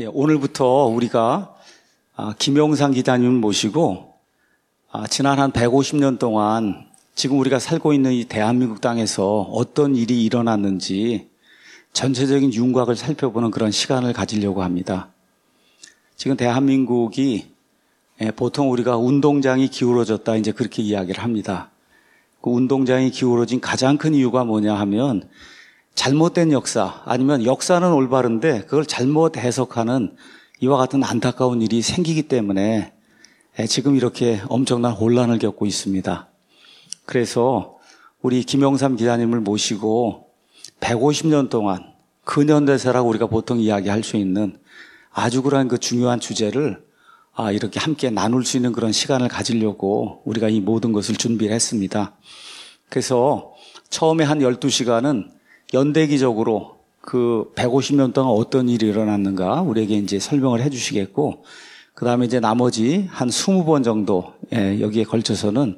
오늘부터 우리가 김영상 기자님을 모시고 지난 한 150년 동안 지금 우리가 살고 있는 이 대한민국 땅에서 어떤 일이 일어났는지 전체적인 윤곽을 살펴보는 그런 시간을 가지려고 합니다. 지금 대한민국이 보통 우리가 운동장이 기울어졌다 이제 그렇게 이야기를 합니다. 그 운동장이 기울어진 가장 큰 이유가 뭐냐 하면 잘못된 역사 아니면 역사는 올바른데 그걸 잘못 해석하는 이와 같은 안타까운 일이 생기기 때문에 지금 이렇게 엄청난 혼란을 겪고 있습니다. 그래서 우리 김영삼 기자님을 모시고 150년 동안 근현대사라고 우리가 보통 이야기할 수 있는 아주 그러한 그 중요한 주제를 이렇게 함께 나눌 수 있는 그런 시간을 가지려고 우리가 이 모든 것을 준비를 했습니다. 그래서 처음에 한 12시간은 연대기적으로 그 150년 동안 어떤 일이 일어났는가 우리에게 이제 설명을 해 주시겠고, 그 다음에 이제 나머지 한 20번 정도 여기에 걸쳐서는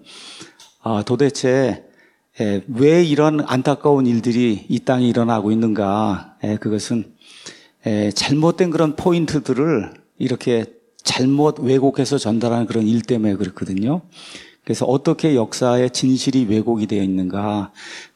도대체 왜 이런 안타까운 일들이 이 땅에 일어나고 있는가, 그것은 잘못된 그런 포인트들을 이렇게 잘못 왜곡해서 전달하는 그런 일 때문에 그렇거든요. 그래서 어떻게 역사의 진실이 왜곡이 되어 있는가,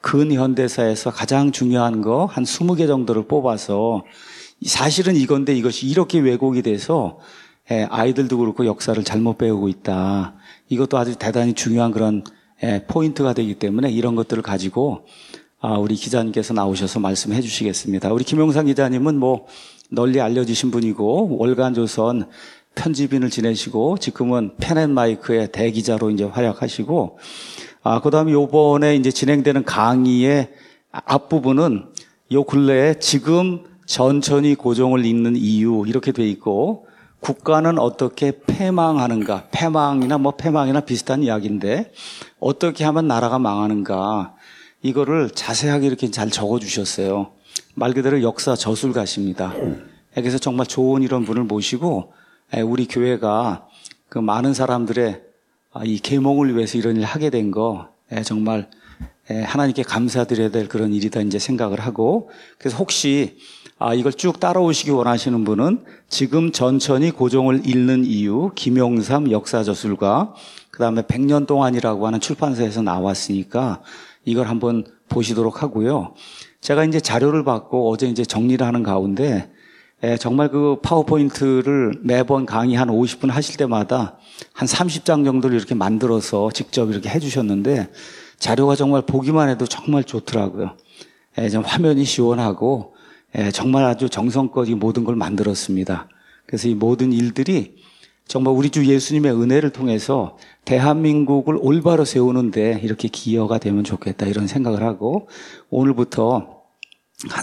근현대사에서 가장 중요한 거 한 20개 정도를 뽑아서 사실은 이건데 이것이 이렇게 왜곡이 돼서 아이들도 그렇고 역사를 잘못 배우고 있다. 이것도 아주 대단히 중요한 그런 포인트가 되기 때문에 이런 것들을 가지고 우리 기자님께서 나오셔서 말씀해 주시겠습니다. 우리 김영상 기자님은 뭐 널리 알려지신 분이고 월간조선 편집인을 지내시고 지금은 펜앤마이크의 대기자로 이제 활약하시고, 그다음에 요번에 이제 진행되는 강의의 앞부분은 요 근래에 지금 전천히 고종을 잇는 이유 이렇게 돼 있고, 국가는 어떻게 패망하는가, 패망이나 비슷한 이야기인데 어떻게 하면 나라가 망하는가, 이거를 자세하게 이렇게 잘 적어 주셨어요. 말 그대로 역사 저술가십니다. 그래서 정말 좋은 이런 분을 모시고 우리 교회가 그 많은 사람들의 이 계몽을 위해서 이런 일을 하게 된 거 정말 하나님께 감사드려야 될 그런 일이다 이제 생각을 하고, 그래서 혹시 이걸 쭉 따라오시기 원하시는 분은 지금 전천히 고종을 잇는 이유 김영삼 역사저술가, 그 다음에 100년 동안이라고 하는 출판사에서 나왔으니까 이걸 한번 보시도록 하고요. 제가 이제 자료를 받고 어제 이제 정리를 하는 가운데 정말 그 파워포인트를 매번 강의 한 50분 하실 때마다 한 30장 정도를 이렇게 만들어서 직접 이렇게 해주셨는데 자료가 정말 보기만 해도 정말 좋더라고요. 좀 화면이 시원하고 정말 아주 정성껏 이 모든 걸 만들었습니다. 그래서 이 모든 일들이 정말 우리 주 예수님의 은혜를 통해서 대한민국을 올바로 세우는데 이렇게 기여가 되면 좋겠다 이런 생각을 하고, 오늘부터 한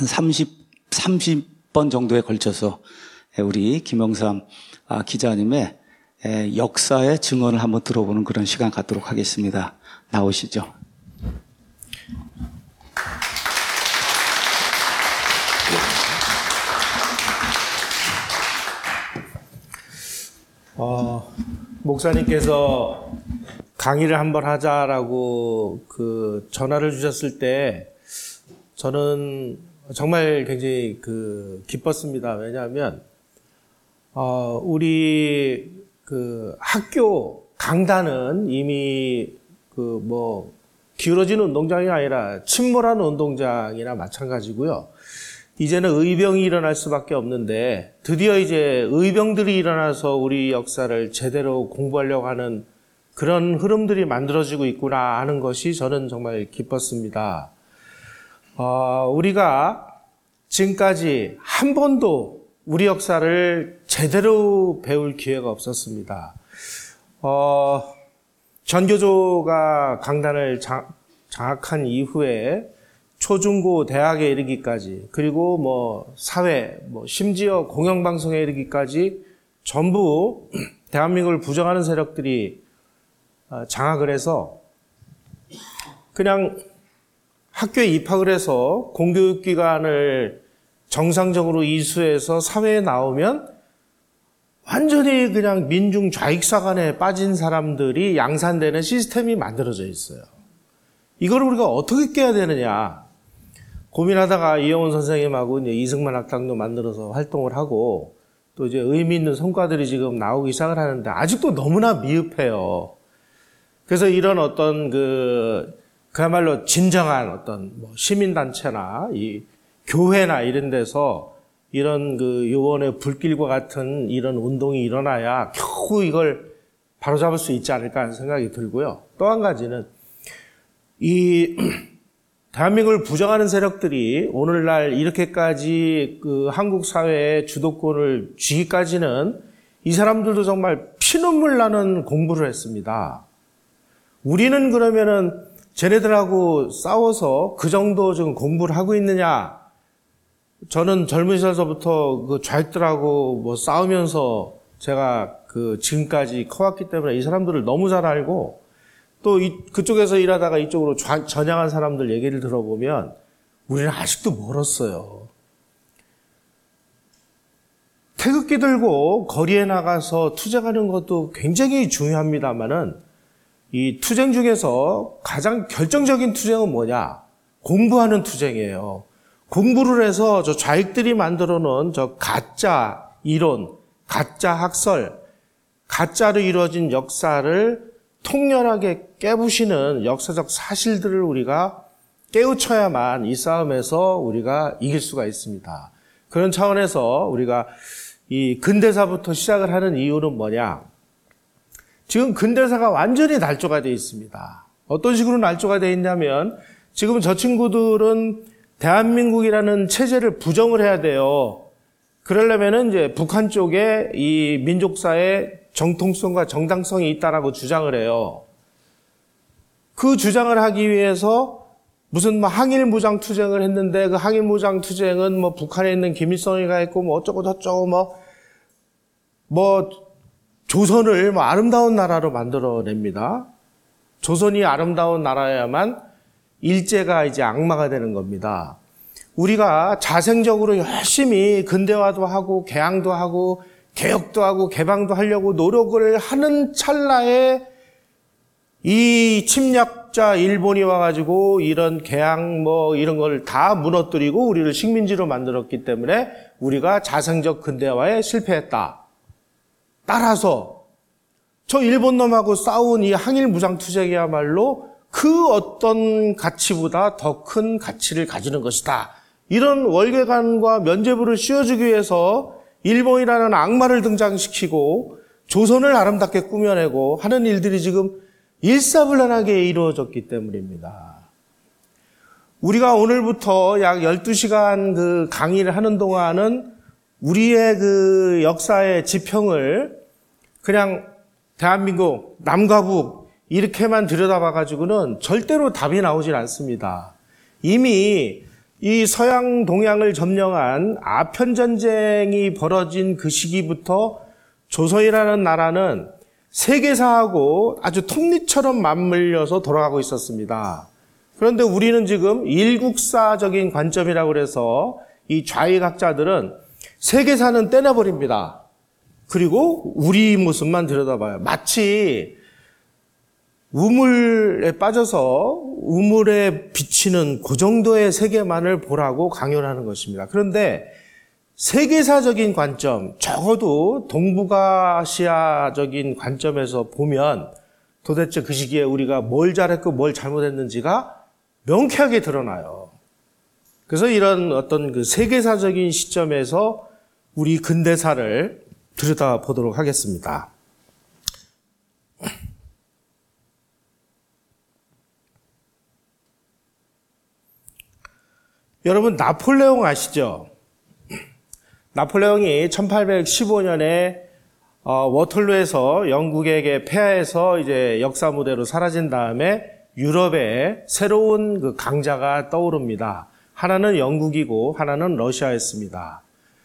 30번 정도에 걸쳐서 우리 김영삼 기자님의 역사의 증언을 한번 들어보는 그런 시간 갖도록 하겠습니다. 나오시죠. 목사님께서 강의를 한번 하자라고 그 전화를 주셨을 때 저는 정말 굉장히 기뻤습니다. 왜냐하면 우리 그 학교 강단은 이미 기울어진 운동장이 아니라 침몰한 운동장이나 마찬가지고요. 이제는 의병이 일어날 수밖에 없는데 드디어 이제 의병들이 일어나서 우리 역사를 제대로 공부하려고 하는 그런 흐름들이 만들어지고 있구나 하는 것이 저는 정말 기뻤습니다. 우리가 지금까지 한 번도 우리 역사를 제대로 배울 기회가 없었습니다. 전교조가 강단을 장악한 이후에 초중고 대학에 이르기까지, 그리고 사회, 심지어 공영방송에 이르기까지 전부 대한민국을 부정하는 세력들이 장악을 해서 그냥 학교에 입학을 해서 공교육기관을 정상적으로 이수해서 사회에 나오면 완전히 그냥 민중 좌익사관에 빠진 사람들이 양산되는 시스템이 만들어져 있어요. 이걸 우리가 어떻게 깨야 되느냐 고민하다가 이영훈 선생님하고 이제 이승만 학당도 만들어서 활동을 하고, 또 이제 의미 있는 성과들이 지금 나오기 시작을 하는데 아직도 너무나 미흡해요. 그래서 이런 어떤 그야말로 진정한 어떤 뭐 시민단체나 이 교회나 이런 데서 이런 요원의 불길과 같은 이런 운동이 일어나야 겨우 이걸 바로잡을 수 있지 않을까 하는 생각이 들고요. 또 한 가지는 이 대한민국을 부정하는 세력들이 오늘날 이렇게까지 한국 사회의 주도권을 쥐기까지는 이 사람들도 정말 피눈물 나는 공부를 했습니다. 우리는 그러면은 쟤네들하고 싸워서 그 정도 지금 공부를 하고 있느냐? 저는 젊은 시절서부터 좌익들하고 뭐 싸우면서 제가 지금까지 커왔기 때문에 이 사람들을 너무 잘 알고 또 그쪽에서 일하다가 이쪽으로 전향한 사람들 얘기를 들어보면 우리는 아직도 멀었어요. 태극기 들고 거리에 나가서 투쟁하는 것도 굉장히 중요합니다만은 이 투쟁 중에서 가장 결정적인 투쟁은 뭐냐? 공부하는 투쟁이에요. 공부를 해서 저 좌익들이 만들어 놓은 저 가짜 이론, 가짜 학설, 가짜로 이루어진 역사를 통렬하게 깨부시는 역사적 사실들을 우리가 깨우쳐야만 이 싸움에서 우리가 이길 수가 있습니다. 그런 차원에서 우리가 이 근대사부터 시작을 하는 이유는 뭐냐? 지금 근대사가 완전히 날조가 되어 있습니다. 어떤 식으로 날조가 되어 있냐면 지금 저 친구들은 대한민국이라는 체제를 부정을 해야 돼요. 그러려면은 이제 북한 쪽에 이 민족사의 정통성과 정당성이 있다라고 주장을 해요. 그 주장을 하기 위해서 무슨 뭐 항일 무장 투쟁을 했는데 그 항일 무장 투쟁은 뭐 북한에 있는 김일성이가 했고 뭐 어쩌고 저쩌고 뭐 조선을 뭐 아름다운 나라로 만들어냅니다. 조선이 아름다운 나라여야만 일제가 이제 악마가 되는 겁니다. 우리가 자생적으로 열심히 근대화도 하고 개항도 하고 개혁도 하고 개방도 하려고 노력을 하는 찰나에 이 침략자 일본이 와가지고 이런 개항 뭐 이런 걸 다 무너뜨리고 우리를 식민지로 만들었기 때문에 우리가 자생적 근대화에 실패했다. 따라서 저 일본 놈하고 싸운 이 항일 무장 투쟁이야말로 그 어떤 가치보다 더 큰 가치를 가지는 것이다. 이런 월계관과 면죄부를 씌워주기 위해서 일본이라는 악마를 등장시키고 조선을 아름답게 꾸며내고 하는 일들이 지금 일사불란하게 이루어졌기 때문입니다. 우리가 오늘부터 약 12시간 강의를 하는 동안은 우리의 역사의 지평을 그냥 대한민국, 남과 북 이렇게만 들여다봐가지고는 절대로 답이 나오질 않습니다. 이미 이 서양 동양을 점령한 아편전쟁이 벌어진 그 시기부터 조선이라는 나라는 세계사하고 아주 톱니처럼 맞물려서 돌아가고 있었습니다. 그런데 우리는 지금 일국사적인 관점이라고 그래서 이 좌익학자들은 세계사는 떼내버립니다. 그리고 우리 모습만 들여다봐요. 마치 우물에 빠져서 우물에 비치는 그 정도의 세계만을 보라고 강요를 하는 것입니다. 그런데 세계사적인 관점, 적어도 동북아시아적인 관점에서 보면 도대체 그 시기에 우리가 뭘 잘했고 뭘 잘못했는지가 명쾌하게 드러나요. 그래서 이런 어떤 세계사적인 시점에서 우리 근대사를 들여다보도록 하겠습니다. 여러분 나폴레옹 아시죠? 나폴레옹이 1815년에 워털루에서 영국에게 패하해서 이제 역사 무대로 사라진 다음에 유럽에 새로운 강자가 떠오릅니다. 하나는 영국이고 하나는 러시아였습니다.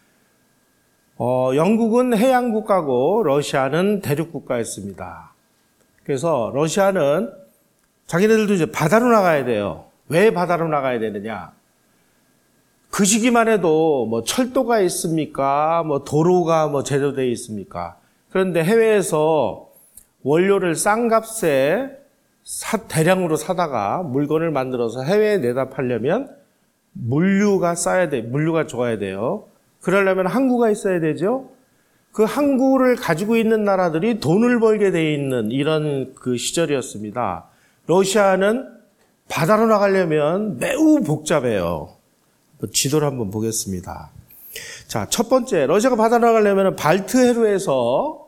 영국은 해양 국가고 러시아는 대륙 국가였습니다. 그래서 러시아는 자기네들도 이제 바다로 나가야 돼요. 왜 바다로 나가야 되느냐? 그 시기만 해도 뭐 철도가 있습니까? 뭐 도로가 뭐 제대로 되어 있습니까? 그런데 해외에서 원료를 싼 값에 대량으로 사다가 물건을 만들어서 해외에 내다 팔려면 물류가 싸야 돼. 물류가 좋아야 돼요. 그러려면 항구가 있어야 되죠. 그 항구를 가지고 있는 나라들이 돈을 벌게 돼 있는 이런 그 시절이었습니다. 러시아는 바다로 나가려면 매우 복잡해요. 지도를 한번 보겠습니다. 자, 첫 번째, 러시아가 바다로 나가려면 발트해로에서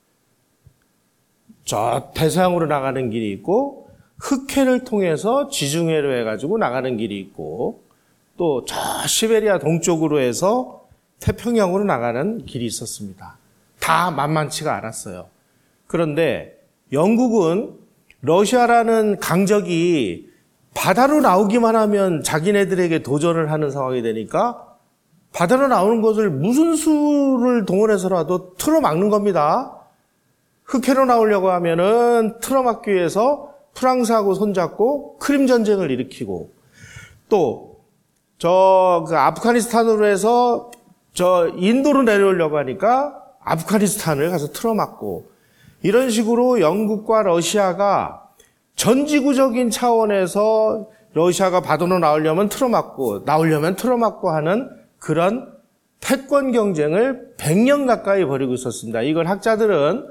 저 대서양으로 나가는 길이 있고, 흑해를 통해서 지중해로 해가지고 나가는 길이 있고, 또 저 시베리아 동쪽으로 해서 태평양으로 나가는 길이 있었습니다. 다 만만치가 않았어요. 그런데 영국은 러시아라는 강적이 바다로 나오기만 하면 자기네들에게 도전을 하는 상황이 되니까 바다로 나오는 것을 무슨 수를 동원해서라도 틀어막는 겁니다. 흑해로 나오려고 하면은 틀어막기 위해서 프랑스하고 손잡고 크림 전쟁을 일으키고, 또 그 아프가니스탄으로 해서 인도로 내려오려고 하니까 아프가니스탄을 가서 틀어막고, 이런 식으로 영국과 러시아가 전지구적인 차원에서 러시아가 바다로 나오려면 틀어막고 하는 그런 패권 경쟁을 100년 가까이 벌이고 있었습니다. 이걸 학자들은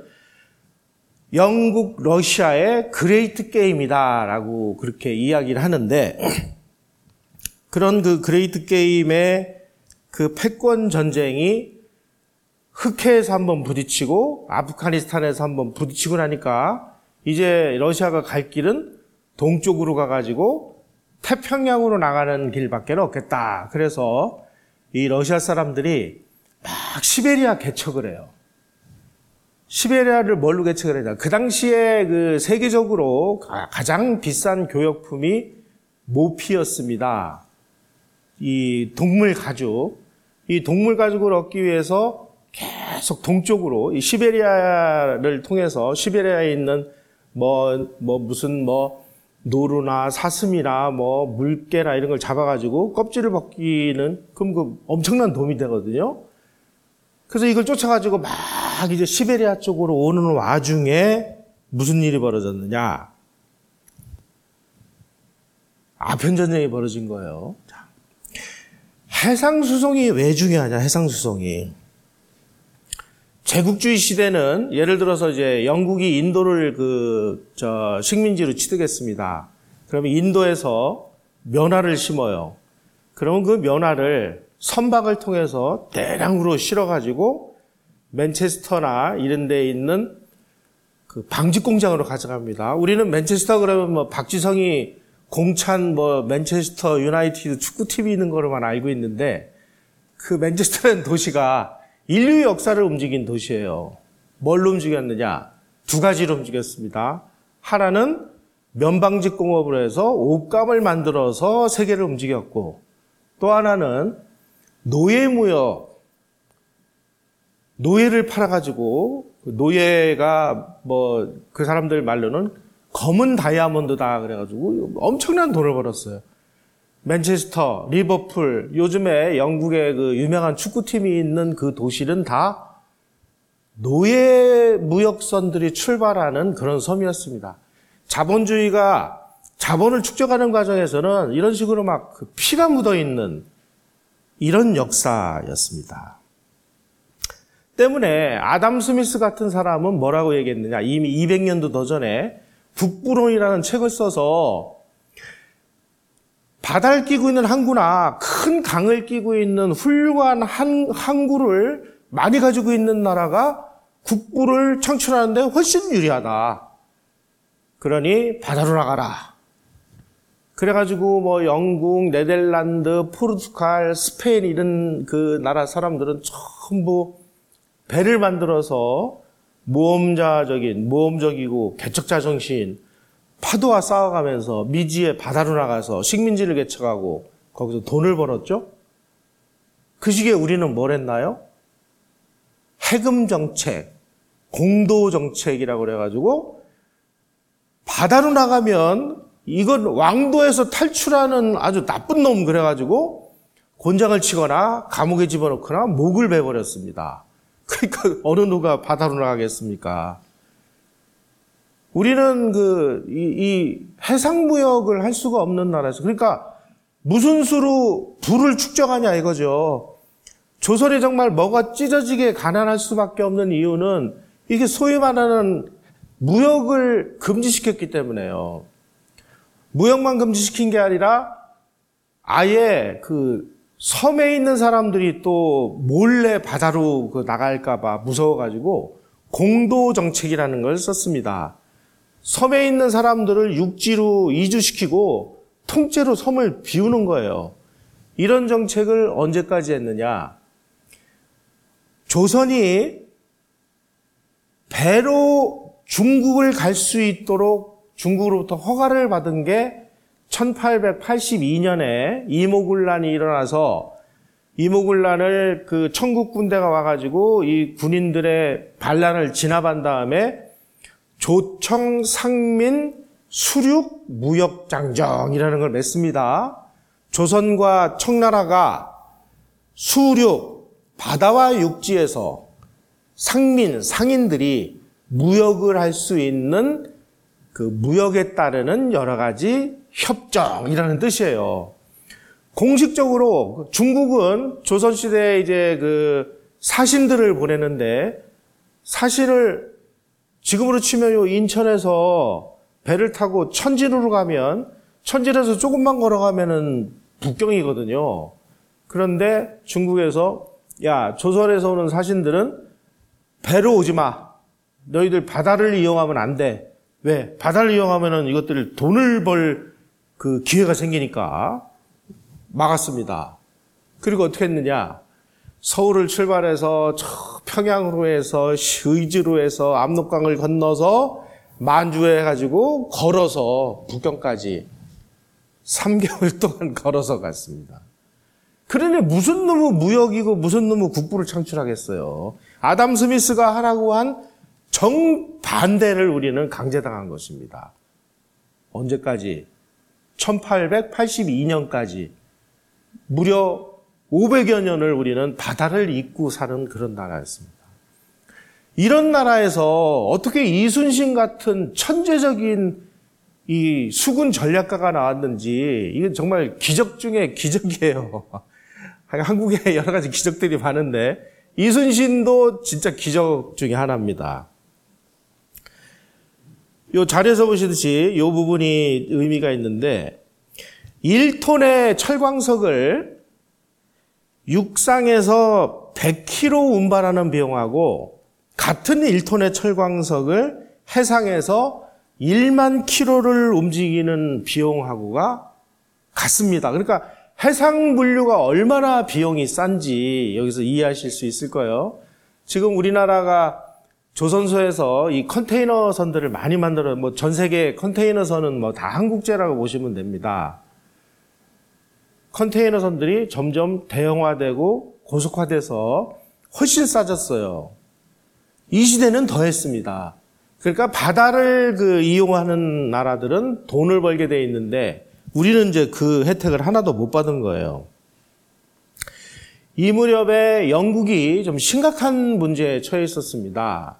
영국, 러시아의 그레이트 게임이다라고 그렇게 이야기를 하는데, 그런 그 그레이트 게임의 그 패권 전쟁이 흑해에서 한번 부딪히고 아프가니스탄에서 한번 부딪히고 나니까 이제 러시아가 갈 길은 동쪽으로 가가지고 태평양으로 나가는 길밖에 없겠다. 그래서 이 러시아 사람들이 막 시베리아 개척을 해요. 시베리아를 뭘로 개척을 했냐? 그 당시에 그 세계적으로 가장 비싼 교역품이 모피였습니다. 이 동물 가죽. 이 동물 가죽을 얻기 위해서 계속 동쪽으로 이 시베리아를 통해서 시베리아에 있는 무슨 노루나 사슴이나 물개나 이런 걸 잡아가지고 껍질을 벗기는 그럼 그 엄청난 도움이 되거든요. 그래서 이걸 쫓아가지고 막 이제 시베리아 쪽으로 오는 와중에 무슨 일이 벌어졌느냐? 아편 전쟁이 벌어진 거예요. 자, 해상수송이 왜 중요하냐? 해상수송이. 제국주의 시대는 예를 들어서 이제 영국이 인도를 식민지로 취득했습니다. 그러면 인도에서 면화를 심어요. 그러면 그 면화를 선박을 통해서 대량으로 실어가지고 맨체스터나 이런 데에 있는 그 방직 공장으로 가져갑니다. 우리는 맨체스터 그러면 박지성이 공찬 맨체스터 유나이티드 축구팀이 있는 거로만 알고 있는데, 그 맨체스터라는 도시가 인류의 역사를 움직인 도시예요. 뭘로 움직였느냐? 두 가지로 움직였습니다. 하나는 면방직 공업으로 해서 옷감을 만들어서 세계를 움직였고, 또 하나는 노예무역, 노예를 팔아가지고, 노예가 그 사람들 말로는 검은 다이아몬드다 그래가지고 엄청난 돈을 벌었어요. 맨체스터, 리버풀, 요즘에 영국의 그 유명한 축구팀이 있는 그 도시는 다 노예 무역선들이 출발하는 그런 섬이었습니다. 자본주의가 자본을 축적하는 과정에서는 이런 식으로 막 피가 묻어 있는 이런 역사였습니다. 때문에 아담 스미스 같은 사람은 뭐라고 얘기했느냐? 이미 200년도 더 전에 북부론이라는 책을 써서 바다를 끼고 있는 항구나 큰 강을 끼고 있는 훌륭한 항구를 많이 가지고 있는 나라가 국부를 창출하는데 훨씬 유리하다. 그러니 바다로 나가라. 그래가지고 영국, 네덜란드, 포르투갈, 스페인 이런 그 나라 사람들은 전부 배를 만들어서 모험적이고 개척자 정신, 파도와 싸워가면서 미지의 바다로 나가서 식민지를 개척하고 거기서 돈을 벌었죠. 그 시기에 우리는 뭘 했나요? 해금 정책, 공도 정책이라고 그래가지고 바다로 나가면 이건 왕도에서 탈출하는 아주 나쁜 놈 그래가지고 곤장을 치거나 감옥에 집어넣거나 목을 베버렸습니다. 그러니까 어느 누가 바다로 나가겠습니까? 우리는 이 해상무역을 할 수가 없는 나라에서, 그러니까 무슨 수로 부를 축적하냐 이거죠. 조선이 정말 뭐가 찢어지게 가난할 수밖에 없는 이유는 이게 소위 말하는 무역을 금지시켰기 때문에요. 무역만 금지시킨 게 아니라 아예 그 섬에 있는 사람들이 또 몰래 바다로 나갈까봐 무서워가지고 공도 정책이라는 걸 썼습니다. 섬에 있는 사람들을 육지로 이주시키고 통째로 섬을 비우는 거예요. 이런 정책을 언제까지 했느냐? 조선이 배로 중국을 갈 수 있도록 중국으로부터 허가를 받은 게 1882년에 이모군란이 일어나서 이모군란을 그 청국 군대가 와가지고 이 군인들의 반란을 진압한 다음에 조청 상민 수륙 무역장정이라는 걸 맺습니다. 조선과 청나라가 수륙, 바다와 육지에서 상민, 상인들이 무역을 할 수 있는 그 무역에 따르는 여러 가지 협정이라는 뜻이에요. 공식적으로 중국은 조선시대에 이제 그 사신들을 보내는데 사신을 지금으로 치면 요 인천에서 배를 타고 천진으로 가면 천진에서 조금만 걸어가면은 북경이거든요. 그런데 중국에서 야, 조선에서 오는 사신들은 배로 오지 마. 너희들 바다를 이용하면 안 돼. 왜? 바다를 이용하면은 이것들을 돈을 벌 그 기회가 생기니까 막았습니다. 그리고 어떻게 했느냐? 서울을 출발해서 저 평양으로 해서 의주로 해서 압록강을 건너서 만주에 해가지고 걸어서 북경까지 3개월 동안 걸어서 갔습니다. 그러니 무슨 놈의 무역이고 무슨 놈의 국부를 창출하겠어요. 아담 스미스가 하라고 한 정반대를 우리는 강제당한 것입니다. 언제까지? 1882년까지 무려 500여 년을 우리는 바다를 잇고 사는 그런 나라였습니다. 이런 나라에서 어떻게 이순신 같은 천재적인 이 수군 전략가가 나왔는지 이건 정말 기적 중에 기적이에요. 한국에 여러 가지 기적들이 많은데 이순신도 진짜 기적 중에 하나입니다. 요 자리에서 보시듯이 요 부분이 의미가 있는데 1톤의 철광석을 육상에서 100km 운반하는 비용하고 같은 1톤의 철광석을 해상에서 1만 km를 움직이는 비용하고가 같습니다. 그러니까 해상 물류가 얼마나 비용이 싼지 여기서 이해하실 수 있을 거예요. 지금 우리나라가 조선소에서 이 컨테이너 선들을 많이 만들어요. 뭐 전 세계 컨테이너 선은 뭐 다 한국제라고 보시면 됩니다. 컨테이너 선들이 점점 대형화되고 고속화돼서 훨씬 싸졌어요. 이 시대는 더했습니다. 그러니까 바다를 이용하는 나라들은 돈을 벌게 돼 있는데 우리는 이제 그 혜택을 하나도 못 받은 거예요. 이 무렵에 영국이 좀 심각한 문제에 처해 있었습니다.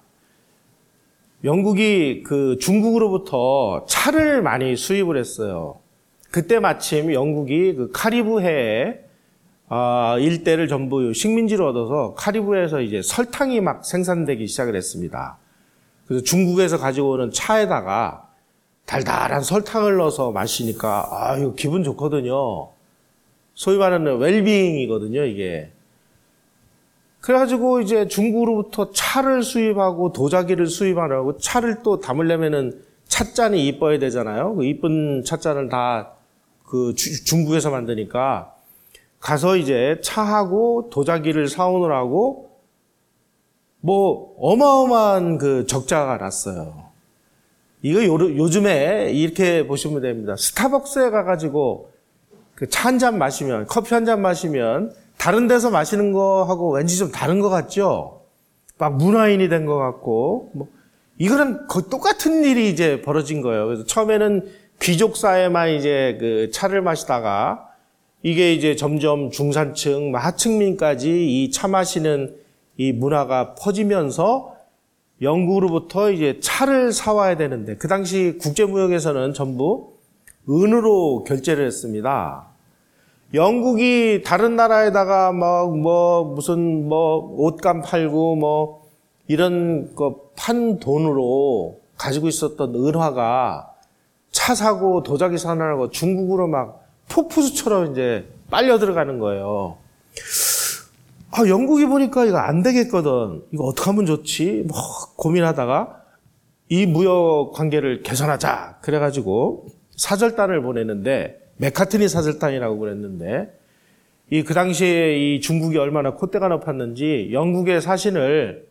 영국이 중국으로부터 차를 많이 수입을 했어요. 그때 마침 영국이 카리브해 일대를 전부 식민지로 얻어서 카리브해에서 이제 설탕이 막 생산되기 시작을 했습니다. 그래서 중국에서 가지고 오는 차에다가 달달한 설탕을 넣어서 마시니까 이거 기분 좋거든요. 소위 말하는 웰빙이거든요, 이게. 그래가지고 이제 중국으로부터 차를 수입하고 도자기를 수입하려고 차를 또 담으려면은 찻잔이 이뻐야 되잖아요. 그 이쁜 찻잔을 다 중국에서 만드니까 가서 이제 차하고 도자기를 사오느라고 뭐 어마어마한 적자가 났어요. 이거 요즘에 이렇게 보시면 됩니다. 스타벅스에 가가지고 차 한 잔 마시면, 커피 한 잔 마시면 다른 데서 마시는 거하고 왠지 좀 다른 것 같죠? 막 문화인이 된 것 같고, 이거는 거의 똑같은 일이 이제 벌어진 거예요. 그래서 처음에는 귀족 사회만 이제 차를 마시다가 이게 이제 점점 중산층, 하층민까지 이 차 마시는 이 문화가 퍼지면서 영국으로부터 이제 차를 사와야 되는데 그 당시 국제무역에서는 전부 은으로 결제를 했습니다. 영국이 다른 나라에다가 무슨 옷감 팔고 이런 거 판 돈으로 가지고 있었던 은화가 차 사고 도자기 사느라고 중국으로 막 폭포수처럼 이제 빨려 들어가는 거예요. 영국이 보니까 이거 안 되겠거든. 이거 어떻게 하면 좋지? 고민하다가 이 무역 관계를 개선하자. 그래가지고 사절단을 보내는데, 메카트니 사절단이라고 그랬는데, 그 당시에 이 중국이 얼마나 콧대가 높았는지 영국의 사신을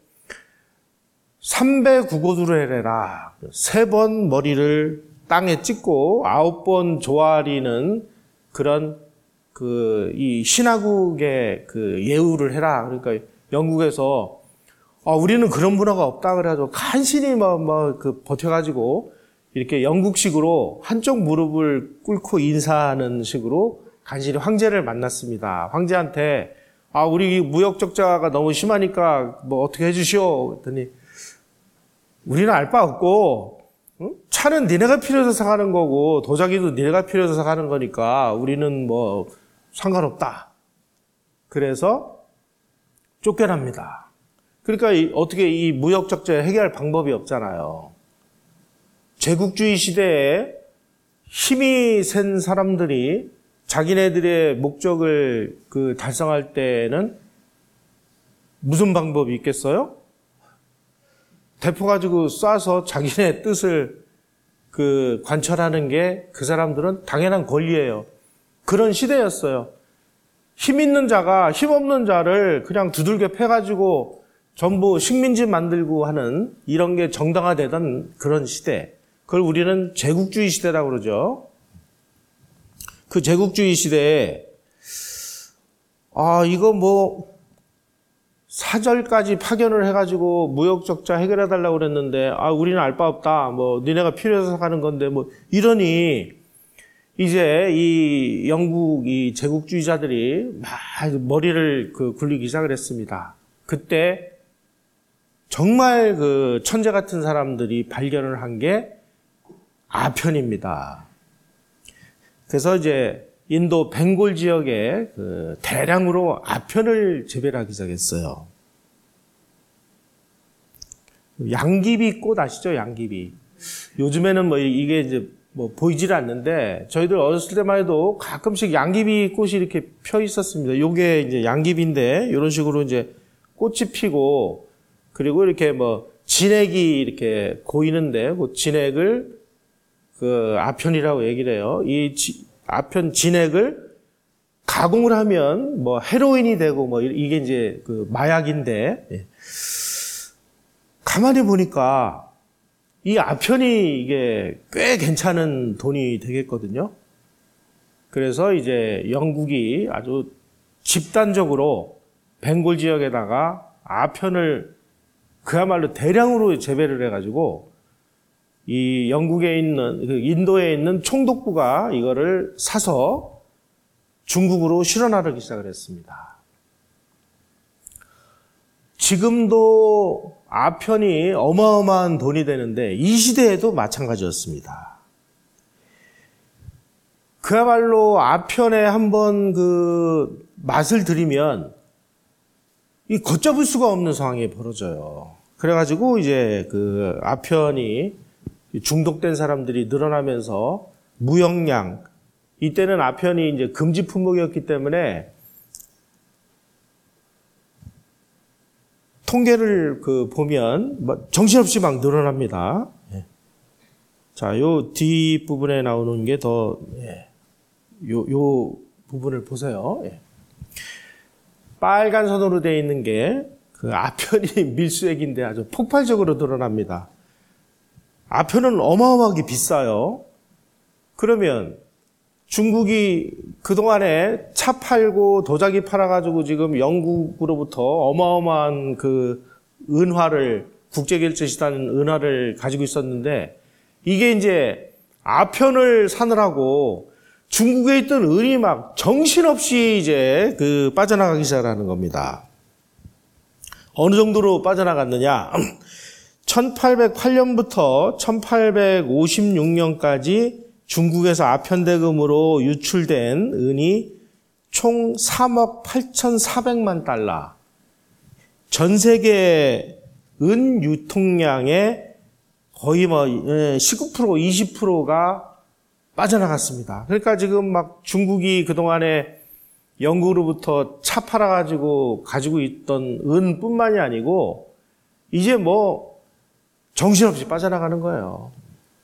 300구고두를 해라. 3번 머리를 땅에 찍고 9번 조아리는 그런 이 신화국의 예우를 해라. 그러니까 영국에서 우리는 그런 문화가 없다 그래가지고 간신히 버텨가지고 이렇게 영국식으로 한쪽 무릎을 꿇고 인사하는 식으로 간신히 황제를 만났습니다. 황제한테 우리 무역 적자가 너무 심하니까 어떻게 해주시오. 그랬더니 우리는 알 바 없고 차는 니네가 필요해서 사가는 거고 도자기도 니네가 필요해서 사가는 거니까 우리는 상관없다. 그래서 쫓겨납니다. 그러니까 어떻게 이 무역 적자 해결할 방법이 없잖아요. 제국주의 시대에 힘이 센 사람들이 자기네들의 목적을 달성할 때는 무슨 방법이 있겠어요? 대포 가지고 쏴서 자기네 뜻을 관철하는 게 그 사람들은 당연한 권리예요. 그런 시대였어요. 힘 있는 자가 힘 없는 자를 그냥 두들겨 패가지고 전부 식민지 만들고 하는 이런 게 정당화되던 그런 시대. 그걸 우리는 제국주의 시대라고 그러죠. 그 제국주의 시대에 이거 사절까지 파견을 해가지고 무역 적자 해결해달라고 그랬는데 우리는 알 바 없다. 니네가 필요해서 가는 건데 이러니 이제 이 영국 이 제국주의자들이 막 머리를 굴리기 시작을 했습니다. 그때 정말 천재 같은 사람들이 발견을 한 게 아편입니다. 그래서 이제 인도 벵골 지역에 대량으로 아편을 재배하기 시작했어요. 양귀비 꽃 아시죠? 양귀비. 요즘에는 이게 이제 보이질 않는데 저희들 어렸을 때만 해도 가끔씩 양귀비 꽃이 이렇게 펴 있었습니다. 요게 이제 양귀비인데 이런 식으로 이제 꽃이 피고 그리고 이렇게 진액이 이렇게 고이는데 그 진액을 아편이라고 얘기를 해요. 이 아편 진액을 가공을 하면 헤로인이 되고 이게 이제 마약인데 가만히 보니까 이 아편이 이게 꽤 괜찮은 돈이 되겠거든요. 그래서 이제 영국이 아주 집단적으로 벵골 지역에다가 아편을 그야말로 대량으로 재배를 해가지고 이 영국에 있는 인도에 있는 총독부가 이거를 사서 중국으로 실어나르기 시작을 했습니다. 지금도 아편이 어마어마한 돈이 되는데 이 시대에도 마찬가지였습니다. 그야말로 아편에 한번 맛을 들이면 이 걷잡을 수가 없는 상황이 벌어져요. 그래가지고 이제 아편이 중독된 사람들이 늘어나면서 무역량, 이때는 아편이 이제 금지 품목이었기 때문에 통계를 보면 정신없이 막 늘어납니다. 자, 요 뒷부분에 나오는 게 더, 요 부분을 보세요. 빨간 선으로 되어 있는 게 아편이 밀수액인데 아주 폭발적으로 늘어납니다. 아편은 어마어마하게 비싸요. 그러면 중국이 그동안에 차 팔고 도자기 팔아가지고 지금 영국으로부터 어마어마한 은화를, 국제결제시단 은화를 가지고 있었는데 이게 이제 아편을 사느라고 중국에 있던 은이 막 정신없이 이제 빠져나가기 시작하는 겁니다. 어느 정도로 빠져나갔느냐? 1808년부터 1856년까지 중국에서 아편대금으로 유출된 은이 총 3억 8,400만 달러. 전 세계 은 유통량의 거의 19%, 20%가 빠져나갔습니다. 그러니까 지금 막 중국이 그동안에 영국으로부터 차 팔아가지고 가지고 있던 은뿐만이 아니고 이제 정신없이 빠져나가는 거예요.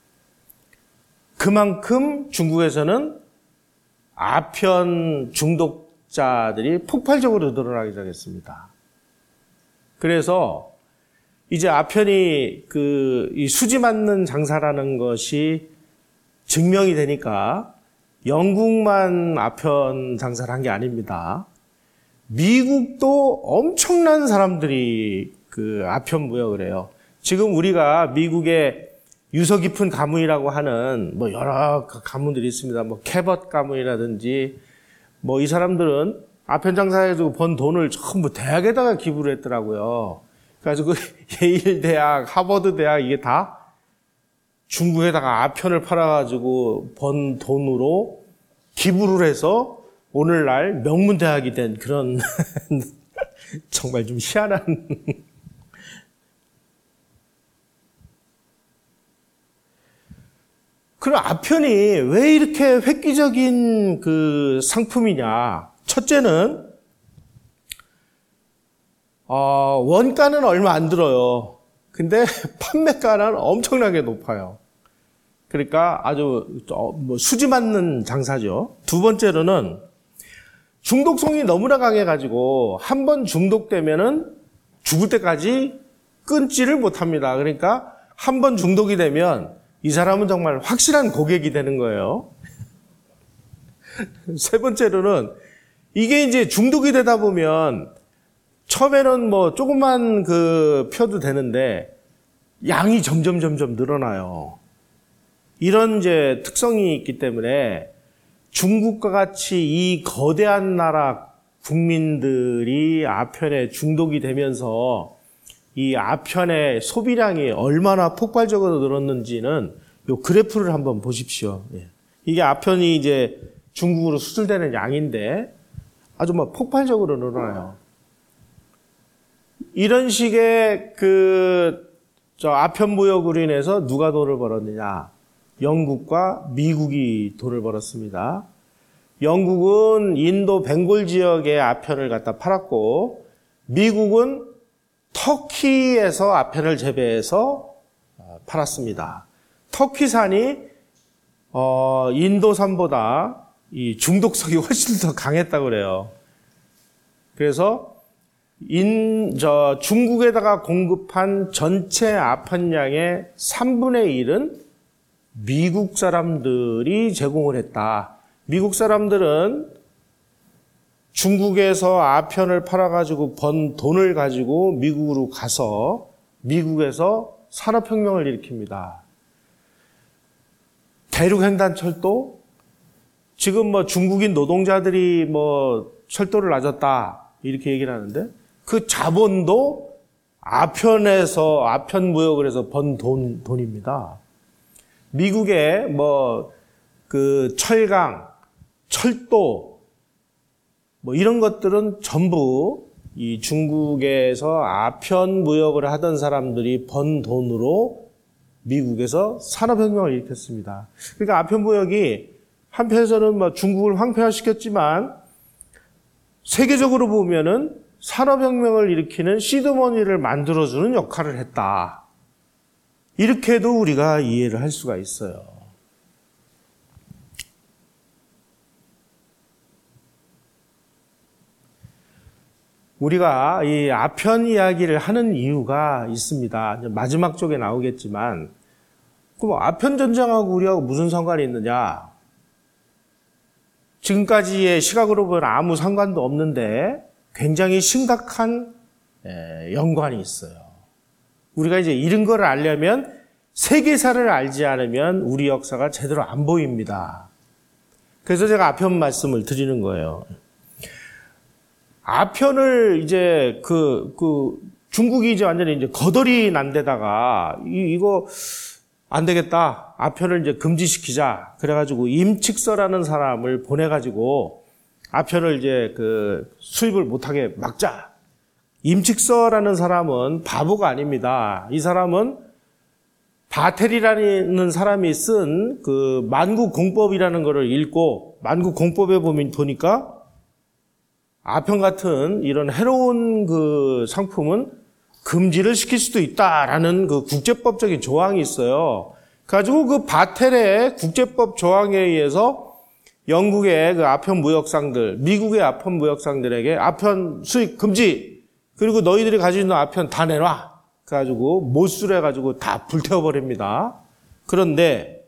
그만큼 중국에서는 아편 중독자들이 폭발적으로 늘어나기 시작했습니다. 그래서 이제 아편이 이 수지 맞는 장사라는 것이 증명이 되니까 영국만 아편 장사를 한 게 아닙니다. 미국도 엄청난 사람들이 아편 무역을 해요. 지금 우리가 미국의 유서 깊은 가문이라고 하는 여러 가문들이 있습니다. 캐벗 가문이라든지 이 사람들은 아편 장사해가지고 번 돈을 전부 대학에다가 기부를 했더라고요. 그래가지고 예일 대학, 하버드 대학 이게 다 중국에다가 아편을 팔아가지고 번 돈으로 기부를 해서 오늘날 명문대학이 된 그런 정말 좀 희한한 그럼 아편이 왜 이렇게 획기적인 상품이냐? 첫째는 원가는 얼마 안 들어요. 근데 판매가는 엄청나게 높아요. 그러니까 아주 수지 맞는 장사죠. 두 번째로는 중독성이 너무나 강해가지고 한 번 중독되면은 죽을 때까지 끊지를 못합니다. 그러니까 한 번 중독이 되면 이 사람은 정말 확실한 고객이 되는 거예요. 세 번째로는 이게 이제 중독이 되다 보면 처음에는 조금만 펴도 되는데 양이 점점 늘어나요. 이런 이제 특성이 있기 때문에 중국과 같이 이 거대한 나라 국민들이 아편에 중독이 되면서 이 아편의 소비량이 얼마나 폭발적으로 늘었는지는 요 그래프를 한번 보십시오. 이게 아편이 이제 중국으로 수출되는 양인데 아주 폭발적으로 늘어나요. 이런 식의 아편 무역으로 인해서 누가 돈을 벌었느냐? 영국과 미국이 돈을 벌었습니다. 영국은 인도 벵골 지역의 아편을 갖다 팔았고 미국은 터키에서 아편을 재배해서 팔았습니다. 터키산이 인도산보다 이 중독성이 훨씬 더 강했다고 그래요. 그래서 중국에다가 공급한 전체 아편량의 3분의 1은 미국 사람들이 제공을 했다. 미국 사람들은 중국에서 아편을 팔아가지고 번 돈을 가지고 미국으로 가서 미국에서 산업혁명을 일으킵니다. 대륙횡단철도 지금 무중국인 노동자들이 철도를 놔줬다 이렇게 얘기를 하는데 그 자본도 아편 무역을 해서 번 돈입니다. 미국의 철강, 철도 이런 것들은 전부 이 중국에서 아편 무역을 하던 사람들이 번 돈으로 미국에서 산업혁명을 일으켰습니다. 그러니까 아편 무역이 한편에서는 중국을 황폐화시켰지만 세계적으로 보면은 산업혁명을 일으키는 시드머니를 만들어주는 역할을 했다. 이렇게도 우리가 이해를 할 수가 있어요. 우리가 이 아편 이야기를 하는 이유가 있습니다. 마지막 쪽에 나오겠지만, 그럼 아편 전쟁하고 우리하고 무슨 상관이 있느냐? 지금까지의 시각으로 보면 아무 상관도 없는데 굉장히 심각한 연관이 있어요. 우리가 이제 이런 걸 알려면 세계사를 알지 않으면 우리 역사가 제대로 안 보입니다. 그래서 제가 아편 말씀을 드리는 거예요. 아편을 이제 중국이 이제 완전히 이제 거덜이 난 데다가 이거 안 되겠다. 아편을 이제 금지시키자. 그래가지고 임칙서라는 사람을 보내가지고 아편을 이제 수입을 못하게 막자. 임칙서라는 사람은 바보가 아닙니다. 이 사람은 바텔이라는 사람이 쓴 만국공법이라는 것을 읽고, 만국공법에 보니까 아편 같은 이런 해로운 상품은 금지를 시킬 수도 있다라는 국제법적인 조항이 있어요. 그래가지고 바텔의 국제법 조항에 의해서 영국의 아편 무역상들, 미국의 아편 무역상들에게 아편 수입 금지, 그리고 너희들이 가지고 있는 아편 다 내놔. 그래가지고 못수를 해가지고 다 불태워버립니다. 그런데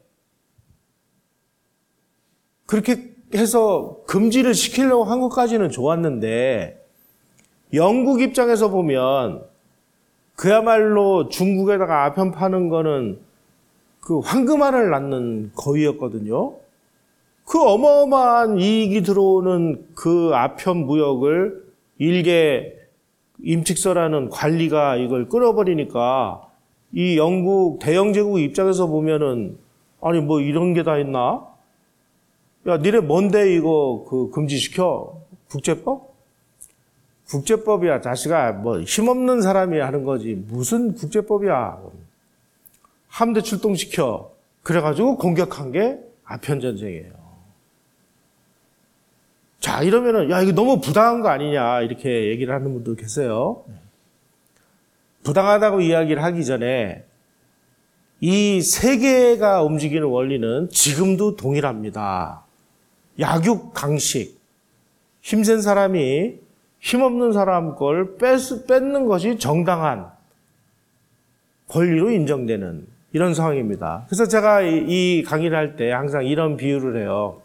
그렇게 해서 금지를 시키려고 한 것까지는 좋았는데, 영국 입장에서 보면 그야말로 중국에다가 아편 파는 거는 황금알을 낳는 거위였거든요. 어마어마한 이익이 들어오는 아편 무역을 일개 임칙서라는 관리가 이걸 끌어버리니까, 이 영국 대영 제국 입장에서 보면은, 아니 뭐 이런 게 다 있나? 야, 니네 뭔데 이거 금지시켜? 국제법? 국제법이야, 자식아. 뭐 힘없는 사람이 하는 거지. 무슨 국제법이야. 함대 출동시켜. 그래가지고 공격한 게 아편 전쟁이에요. 자, 이러면은, 야, 이거 너무 부당한 거 아니냐, 이렇게 얘기를 하는 분도 계세요. 부당하다고 이야기를 하기 전에, 이 세계가 움직이는 원리는 지금도 동일합니다. 약육 강식. 힘센 사람이 힘없는 사람 걸 뺏는 것이 정당한 권리로 인정되는 이런 상황입니다. 그래서 제가 이 강의를 할 때 항상 이런 비유를 해요.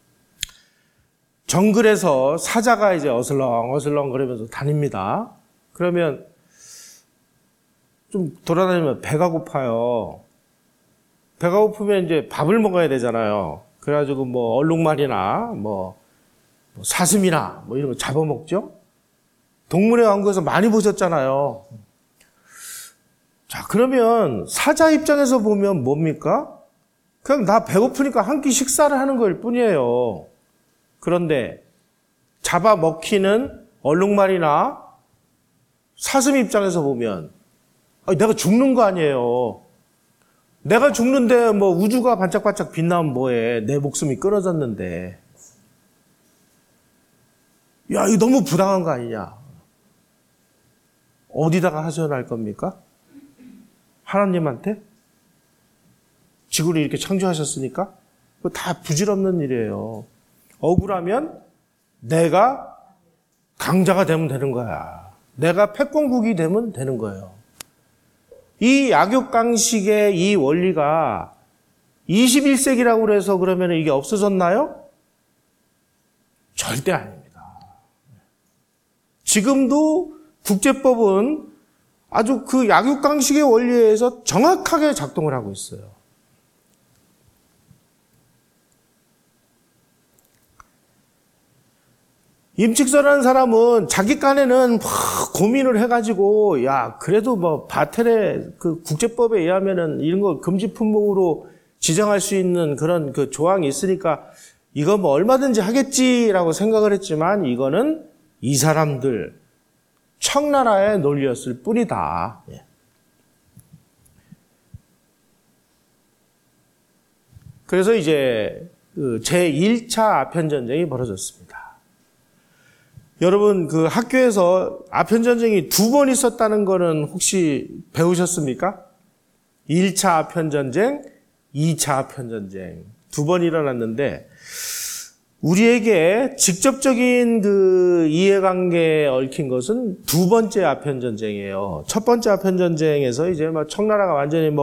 정글에서 사자가 이제 어슬렁 거리면서 다닙니다. 그러면 좀 돌아다니면 배가 고파요. 배가 고프면 이제 밥을 먹어야 되잖아요. 그래가지고 뭐 얼룩말이나 뭐 사슴이나 뭐 이런 거 잡아먹죠. 동물의 왕국에서 많이 보셨잖아요. 자, 그러면 사자 입장에서 보면 뭡니까? 그냥 나 배고프니까 한 끼 식사를 하는 거일 뿐이에요. 그런데 잡아먹히는 얼룩말이나 사슴 입장에서 보면 내가 죽는 거 아니에요. 내가 죽는데 뭐 우주가 반짝반짝 빛나면 뭐해. 내 목숨이 끊어졌는데. 야, 이거 너무 부당한 거 아니냐. 어디다가 하소연할 겁니까? 하나님한테? 지구를 이렇게 창조하셨으니까? 그거 다 부질없는 일이에요. 억울하면 내가 강자가 되면 되는 거야. 내가 패권국이 되면 되는 거예요. 이 약육강식의 이 원리가 21세기라고 그래서 그러면 이게 없어졌나요? 절대 아닙니다. 지금도 국제법은 아주 약육강식의 원리에 의해서 정확하게 작동을 하고 있어요. 임칙서라는 사람은 자기 깐에는 고민을 해가지고, 야, 그래도 뭐 바텔의 국제법에 의하면은 이런 거 금지 품목으로 지정할 수 있는 그런 조항이 있으니까 이거 뭐 얼마든지 하겠지라고 생각을 했지만, 이거는 이 사람들 청나라의 논리였을 뿐이다. 그래서 이제 제1차 아편전쟁이 벌어졌습니다. 여러분, 학교에서 아편전쟁이 2번 있었다는 거는 혹시 배우셨습니까? 1차 아편전쟁, 2차 아편전쟁. 2번 일어났는데, 우리에게 직접적인 이해관계에 얽힌 것은 2번째 아편전쟁이에요. 첫 번째 아편전쟁에서 이제 청나라가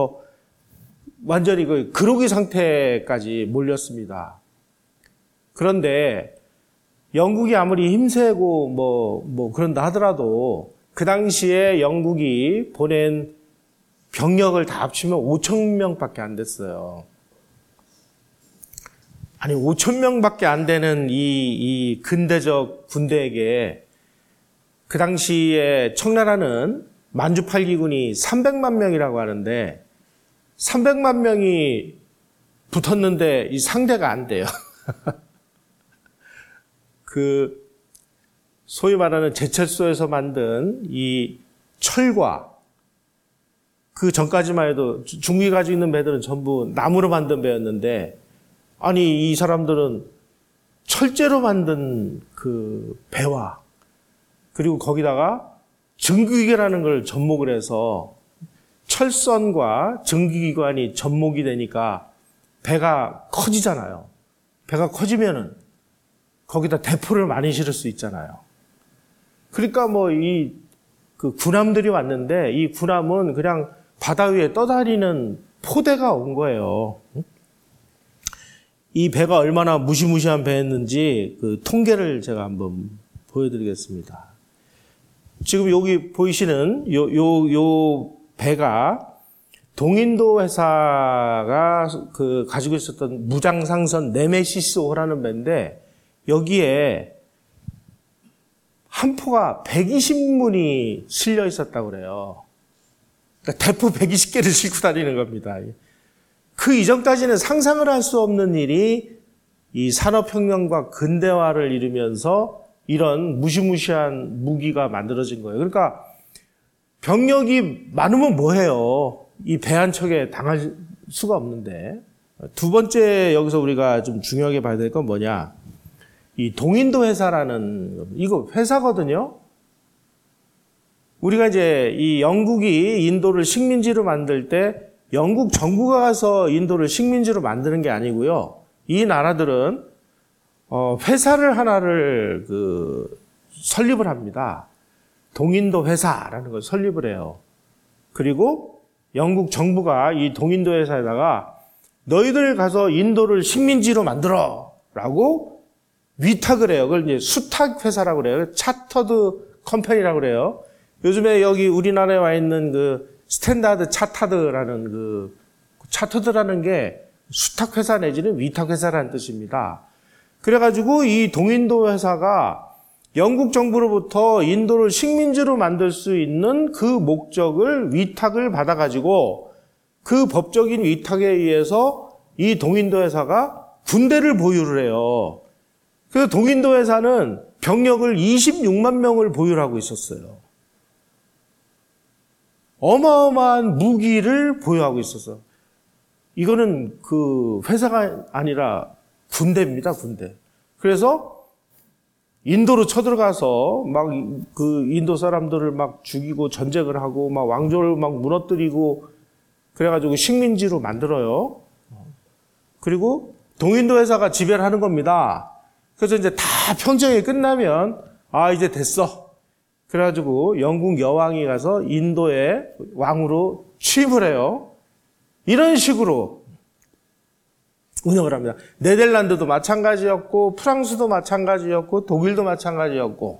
완전히 그로기 상태까지 몰렸습니다. 그런데, 영국이 아무리 힘세고 그런다 하더라도 그 당시에 영국이 보낸 병력을 다 합치면 5천 명밖에 안 됐어요. 아니 5천 명밖에 안 되는 이 근대적 군대에게 그 당시에 청나라는 만주 8기군이 300만 명이라고 하는데 300만 명이 붙었는데 이 상대가 안 돼요. 소위 말하는 제철소에서 만든 이 철과 그 전까지만 해도 중국이 가지고 있는 배들은 전부 나무로 만든 배였는데, 아니, 이 사람들은 철제로 만든 그 배와, 그리고 거기다가 증기기라는 걸 접목을 해서 철선과 증기기관이 접목이 되니까 배가 커지잖아요. 배가 커지면은 거기다 대포를 많이 실을 수 있잖아요. 그러니까 뭐 그 군함들이 왔는데, 이 군함은 그냥 바다 위에 떠다니는 포대가 온 거예요. 이 배가 얼마나 무시무시한 배였는지 그 통계를 제가 한번 보여드리겠습니다. 지금 여기 보이시는 요 배가 동인도 회사가 그 가지고 있었던 무장상선 네메시스호라는 배인데, 여기에 한 포가 120문이 실려 있었다고 그래요. 그러니까 대포 120개를 싣고 다니는 겁니다. 그 이전까지는 상상을 할 수 없는 일이 이 산업혁명과 근대화를 이루면서 이런 무시무시한 무기가 만들어진 거예요. 그러니까 병력이 많으면 뭐해요? 이 배 한 척에 당할 수가 없는데. 두 번째 여기서 우리가 좀 중요하게 봐야 될 건 뭐냐? 이 동인도 회사라는, 이거 회사거든요? 우리가 이제 이 영국이 인도를 식민지로 만들 때 영국 정부가 가서 인도를 식민지로 만드는 게 아니고요. 이 나라들은 회사를 하나를 설립을 합니다. 동인도 회사라는 걸 설립을 해요. 그리고 영국 정부가 이 동인도 회사에다가 너희들 가서 인도를 식민지로 만들어라고 위탁을 해요. 그걸 이제 수탁회사라고 그래요. 차터드 컴퍼니라고 그래요. 요즘에 여기 우리나라에 와 있는 그 스탠다드 차타드라는 차터드라는 게 수탁회사 내지는 위탁회사라는 뜻입니다. 그래가지고 이 동인도 회사가 영국 정부로부터 인도를 식민지로 만들 수 있는 그 목적을 위탁을 받아가지고 그 법적인 위탁에 의해서 이 동인도 회사가 군대를 보유를 해요. 그래서 동인도 회사는 병력을 26만 명을 보유하고 있었어요. 어마어마한 무기를 보유하고 있었어요. 이거는 그 회사가 아니라 군대입니다, 군대. 그래서 인도로 쳐들어가서 막 그 인도 사람들을 막 죽이고 전쟁을 하고 막 왕조를 막 무너뜨리고 그래가지고 식민지로 만들어요. 그리고 동인도 회사가 지배를 하는 겁니다. 그래서 이제 다 평정이 끝나면 이제 됐어. 그래가지고 영국 여왕이 가서 인도의 왕으로 취임을 해요. 이런 식으로 운영을 합니다. 네덜란드도 마찬가지였고 프랑스도 마찬가지였고 독일도 마찬가지였고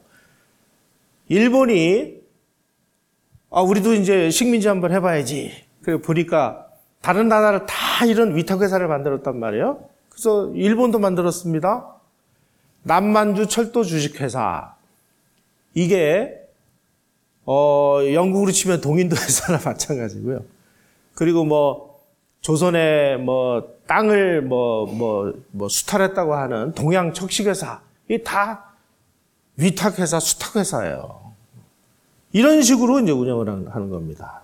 일본이 우리도 이제 식민지 한번 해봐야지. 그래 보니까 다른 나라를 다 이런 위탁회사를 만들었단 말이에요. 그래서 일본도 만들었습니다. 남만주 철도 주식회사. 이게 영국으로 치면 동인도 회사나 마찬가지고요. 그리고 뭐 조선의 뭐 땅을 뭐 수탈했다고 하는 동양 척식회사. 이 다 위탁회사, 수탁회사예요. 이런 식으로 이제 운영을 하는 겁니다.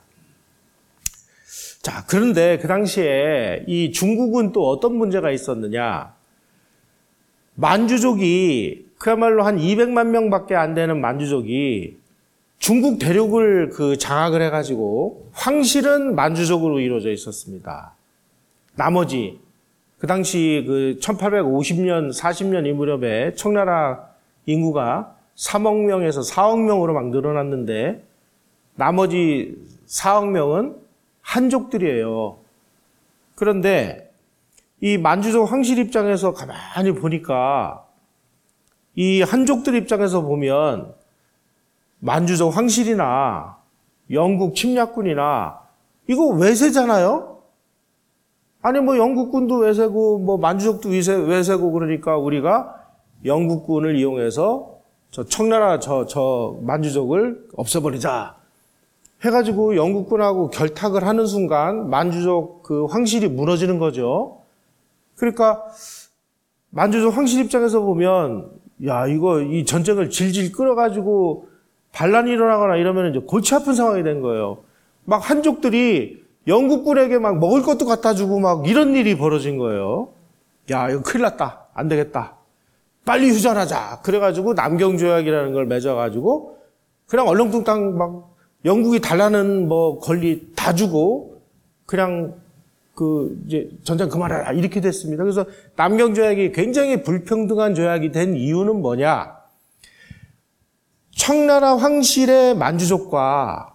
자, 그런데 그 당시에 이 중국은 또 어떤 문제가 있었느냐? 만주족이 그야말로 한 200만 명밖에 안 되는 만주족이 중국 대륙을 장악을 해가지고 황실은 만주족으로 이루어져 있었습니다. 나머지 그 당시 1850년, 40년 이 무렵에 청나라 인구가 3억 명에서 4억 명으로 막 늘어났는데 나머지 4억 명은 한족들이에요. 그런데 이 만주족 황실 입장에서 가만히 보니까 이 한족들 입장에서 보면 만주족 황실이나 영국 침략군이나 이거 외세잖아요? 아니 뭐 영국군도 외세고 뭐 만주족도 외세고 그러니까 우리가 영국군을 이용해서 저 청나라 저 만주족을 없애버리자 해가지고 영국군하고 결탁을 하는 순간 만주족 그 황실이 무너지는 거죠. 그러니까 만주족 황실 입장에서 보면 야, 이 전쟁을 질질 끌어가지고 반란이 일어나거나 이러면 이제 골치 아픈 상황이 된 거예요. 막 한족들이 영국군에게 막 먹을 것도 갖다 주고 막 이런 일이 벌어진 거예요. 야, 이거 큰일 났다. 안 되겠다. 빨리 휴전하자. 그래가지고 남경조약이라는 걸 맺어가지고 그냥 얼렁뚱땅 막 영국이 달라는 뭐 권리 다 주고 그냥 이제 전쟁 그만해라. 이렇게 됐습니다. 그래서 남경조약이 굉장히 불평등한 조약이 된 이유는 뭐냐? 청나라 황실의 만주족과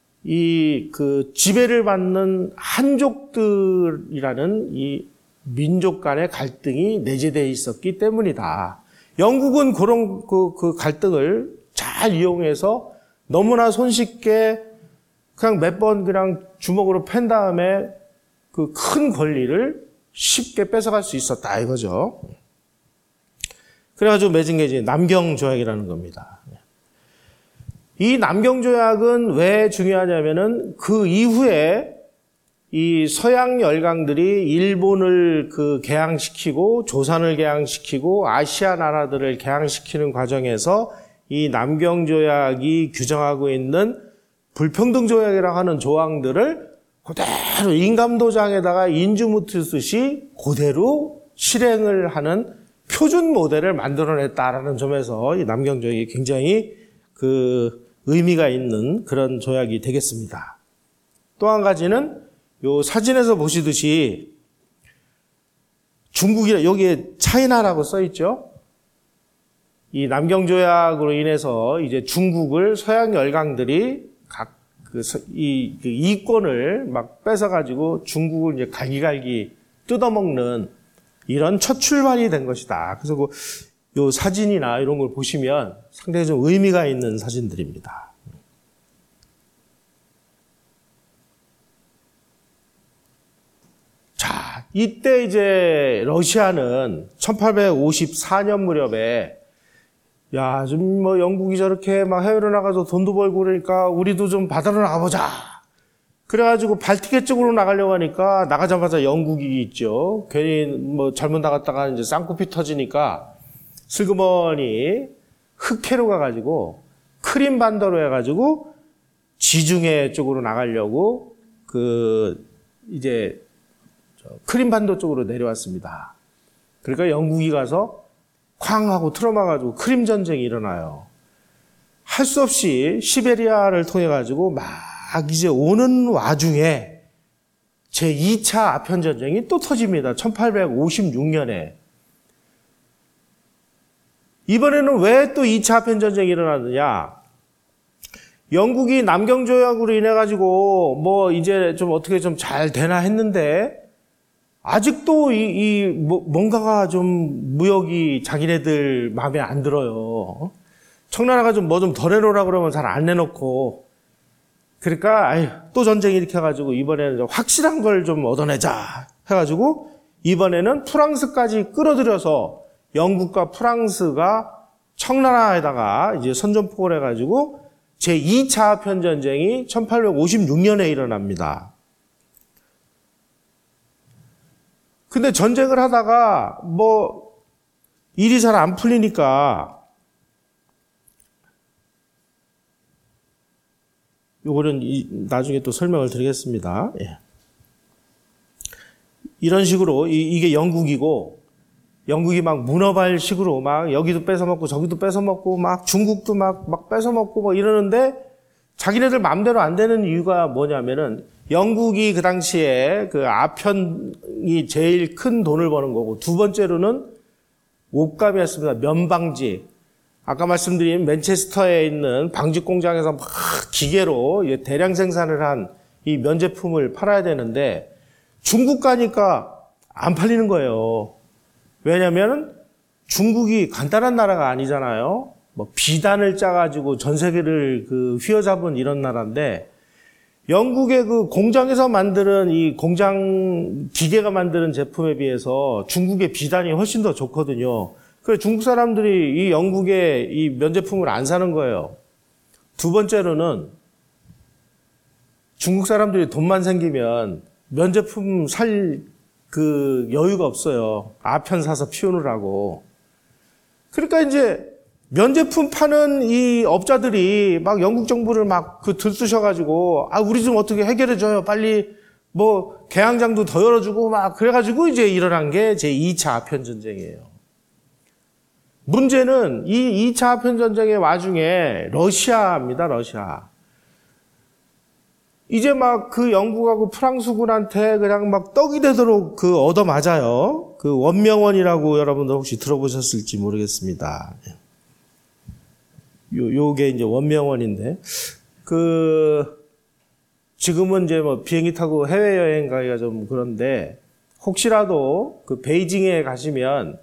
지배를 받는 한족들이라는 이 민족 간의 갈등이 내재되어 있었기 때문이다. 영국은 그런 그 갈등을 잘 이용해서 너무나 손쉽게 그냥 몇 번 그냥 주먹으로 팬 다음에 그 큰 권리를 쉽게 뺏어갈 수 있었다 이거죠. 그래가지고 맺은 게 이제 남경조약이라는 겁니다. 이 남경조약은 왜 중요하냐면은 그 이후에 이 서양 열강들이 일본을 개항시키고 조선을 개항시키고 아시아 나라들을 개항시키는 과정에서 이 남경조약이 규정하고 있는 불평등조약이라고 하는 조항들을 그대로 인감도장에다가 인주묻듯이 쓰시 그대로 실행을 하는 표준 모델을 만들어냈다라는 점에서 이 남경조약이 굉장히 의미가 있는 그런 조약이 되겠습니다. 또 한 가지는 요 사진에서 보시듯이 중국이라 여기에 차이나라고 써 있죠. 이 남경조약으로 인해서 이제 중국을 서양 열강들이 각 이 이권을 막 뺏어가지고 중국을 이제 갈기갈기 뜯어먹는 이런 첫 출발이 된 것이다. 그래서 요 사진이나 이런 걸 보시면 상당히 좀 의미가 있는 사진들입니다. 자, 이때 이제 러시아는 1854년 무렵에 야, 좀 뭐 영국이 저렇게 막 해외로 나가서 돈도 벌고 그러니까 우리도 좀 바다로 나가보자. 그래가지고 발티계 쪽으로 나가려고 하니까 나가자마자 영국이 있죠. 괜히 뭐 잘못 나갔다가 이제 쌍코피 터지니까 슬그머니 흑해로 가가지고 크림반도로 해가지고 지중해 쪽으로 나가려고 이제 크림반도 쪽으로 내려왔습니다. 그러니까 영국이 가서 쾅 하고 틀어막아가지고 크림 전쟁이 일어나요. 할 수 없이 시베리아를 통해 가지고 막 이제 오는 와중에 제2차 아편 전쟁이 또 터집니다. 1856년에. 이번에는 왜 또 2차 아편 전쟁이 일어나느냐? 영국이 남경조약으로 인해 가지고 뭐 이제 좀 어떻게 좀 잘 되나 했는데 아직도 뭔가가 좀 무역이 자기네들 마음에 안 들어요. 청나라가 좀 뭐 좀 더 내놓으라 그러면 잘 안 내놓고. 그러니까, 또 전쟁 일으켜가지고 이번에는 확실한 걸 좀 얻어내자. 해가지고 이번에는 프랑스까지 끌어들여서 영국과 프랑스가 청나라에다가 이제 선전포고를 해가지고 제2차 아편전쟁이 1856년에 일어납니다. 근데 전쟁을 하다가 뭐 일이 잘 안 풀리니까 요거는 나중에 또 설명을 드리겠습니다. 예. 이런 식으로 이게 영국이고 영국이 막 문어발식으로 막 여기도 뺏어먹고 저기도 뺏어먹고 막 중국도 막 뺏어먹고 뭐 이러는데 자기네들 마음대로 안 되는 이유가 뭐냐면은 영국이 그 당시에 아편이 제일 큰 돈을 버는 거고 두 번째로는 옷감이었습니다. 면방지. 아까 말씀드린 맨체스터에 있는 방직 공장에서 막 기계로 대량 생산을 한 이 면제품을 팔아야 되는데 중국 가니까 안 팔리는 거예요. 왜냐하면 중국이 간단한 나라가 아니잖아요. 뭐 비단을 짜가지고 전 세계를 휘어잡은 이런 나라인데 영국의 공장에서 만드는 이 공장 기계가 만드는 제품에 비해서 중국의 비단이 훨씬 더 좋거든요. 그래서 중국 사람들이 이 영국의 이 면제품을 안 사는 거예요. 두 번째로는 중국 사람들이 돈만 생기면 면제품 살 여유가 없어요. 아편 사서 피우느라고. 그러니까 이제 면제품 파는 이 업자들이 막 영국 정부를 막 들쑤셔가지고, 우리 좀 어떻게 해결해줘요. 빨리 뭐 개항장도 더 열어주고 막 그래가지고 이제 일어난 게 제 2차 아편전쟁이에요. 문제는 이 2차 아편전쟁의 와중에 러시아입니다, 러시아. 이제 막 그 영국하고 프랑스군한테 그냥 막 떡이 되도록 얻어맞아요. 원명원이라고 여러분들 혹시 들어보셨을지 모르겠습니다. 요게 이제 원명원인데, 지금은 이제 뭐 비행기 타고 해외여행 가기가 좀 그런데, 혹시라도 베이징에 가시면,